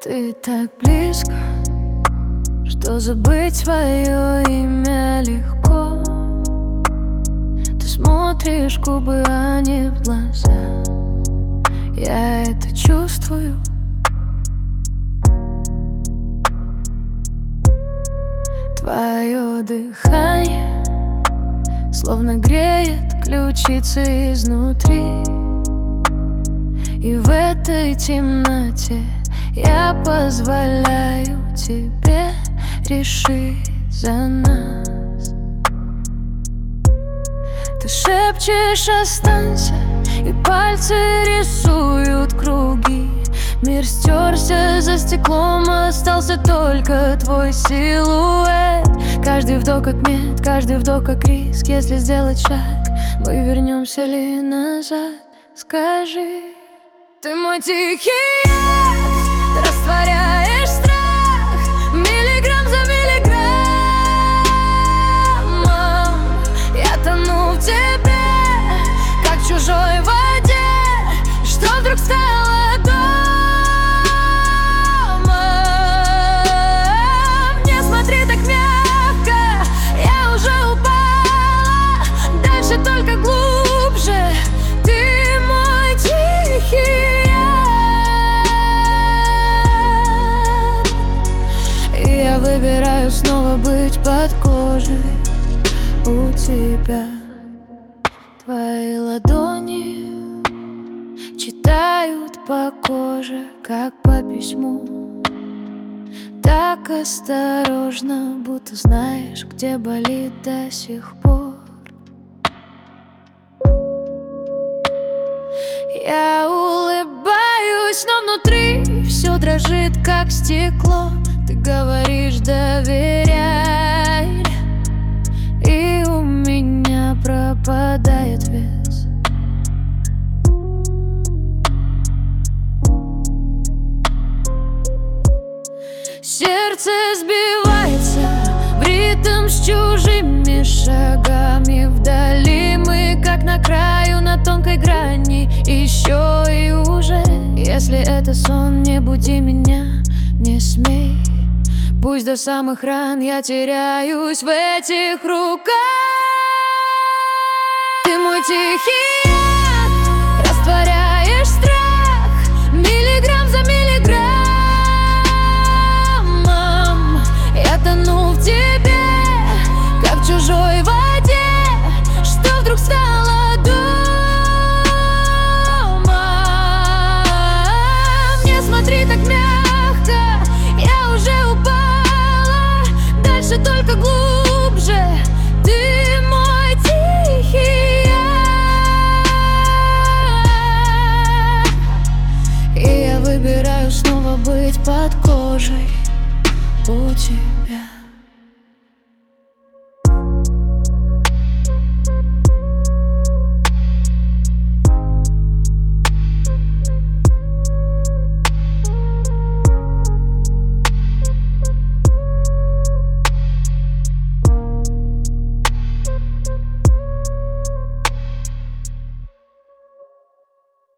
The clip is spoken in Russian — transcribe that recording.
Ты так близко, что забыть свое имя легко. Ты смотришь в губы, а не в глаза. Я это чувствую. Твое дыхание словно греет ключицы изнутри. И в этой темноте я позволяю тебе решить за нас. Ты шепчешь «останься», и пальцы рисуют круги. Мир стерся за стеклом, остался только твой силуэт. Каждый вдох как мед, каждый вдох как риск. Если сделать шаг, мы вернемся ли назад? Скажи. Ты мой тихий яд, растворяешь страх миллиграмм за миллиграммом. Я тону в тебе, как в чужой воде, что вдруг стало домом. Не смотри так мягко, я уже упала, дальше только глубже. Ты мой тихий. Я выбираю снова быть под кожей у тебя. Твои ладони читают по коже, как по письму. Так осторожно, будто знаешь, где болит до сих пор. Я улыбаюсь, но внутри все дрожит, как стекло. Ты говоришь «доверяй», и у меня пропадает вес. Сердце сбивается в ритм с чужими шагами. Вдали мы, как на краю, на тонкой грани. Еще и уже. Если это сон, не буди меня, не смей. Пусть до самых ран я теряюсь в этих руках. Ты мой тихий яд, растворяешь страх миллиграмм за миллиграммом. Я тону в тебе, как в чужой воде, что вдруг стало домом. Не смотри так мягко, я уже упала, дальше только глубже. Ты мой тихий яд, и я выбираю снова быть под кожей у тебя.